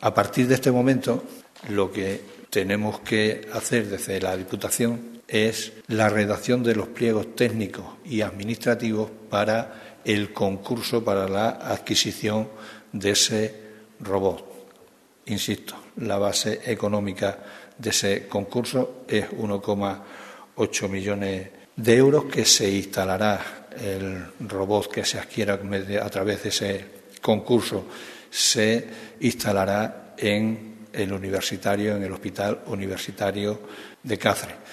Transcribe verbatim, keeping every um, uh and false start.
A partir de este momento, lo que tenemos que hacer desde la Diputación es la redacción de los pliegos técnicos y administrativos para el concurso para la adquisición de ese robot. Insisto, la base económica de ese concurso es uno coma ocho millones de euros que se instalará. El robot que se adquiera a través de ese concurso se instalará en el universitario, en el Hospital Universitario de Cáceres.